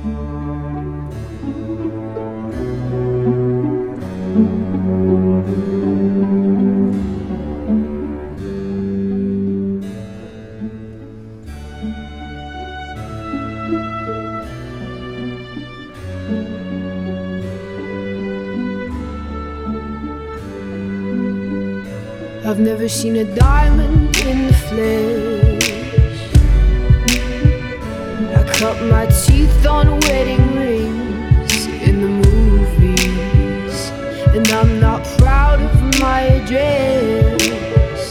I've never seen a diamond in the flesh. I cut my teeth on wedding rings in the movies, and I'm not proud of my address.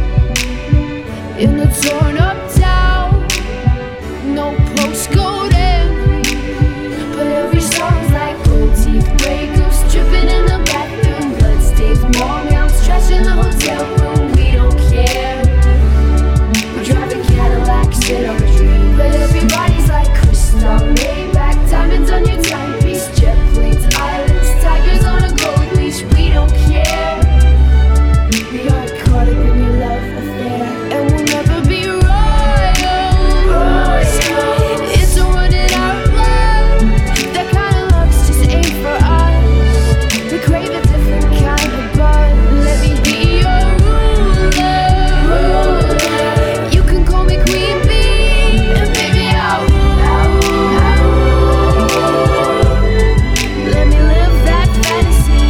In a torn up town, no postcode envy, but every song's like gold teeth breakups, dripping in the bathroom, bloodstains, mall gowns, trash in the hotel room. We don't care. We're driving Cadillacs in our dreams, but everybody's like crystal, Maybach, diamonds on your timepiece, jet planes, islands, tigers on a gold leash. We don't care. We are caught up in your love affair, and we'll never be royals. It's a running out love. That kind of love's just ain't for us. We crave a different kind of buzz. Let me be your ruler. You can call me Queen Bee, and baby I'll let me live that fantasy.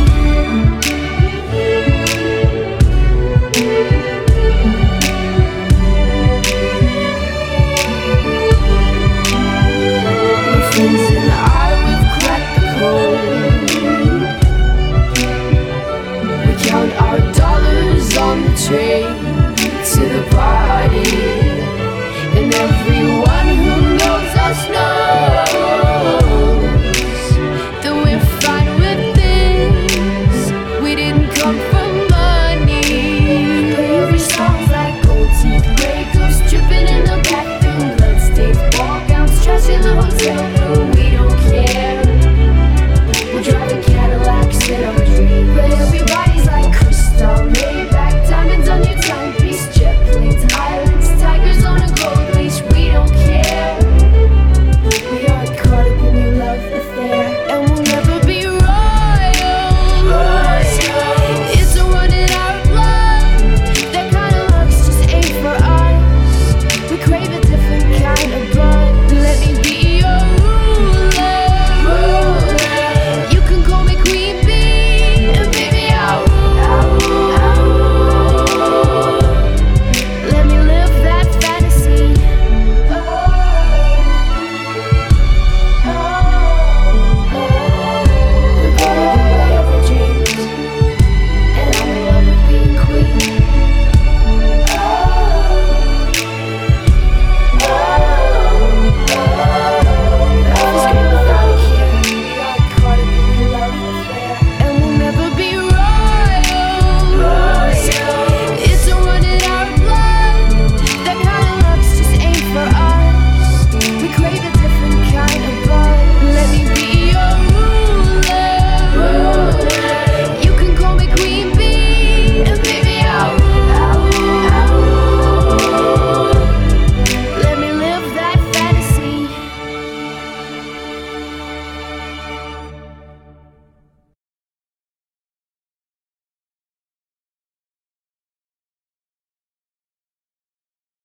My friends and I, we've cracked the code. We count our dollars on the train to the party, and everyone who knows us knows that we're fine with this. We didn't come for money, but every song's like gold teeth breakups, dripping in the bathroom, bloodstains, ball gowns, trash in the hotel room.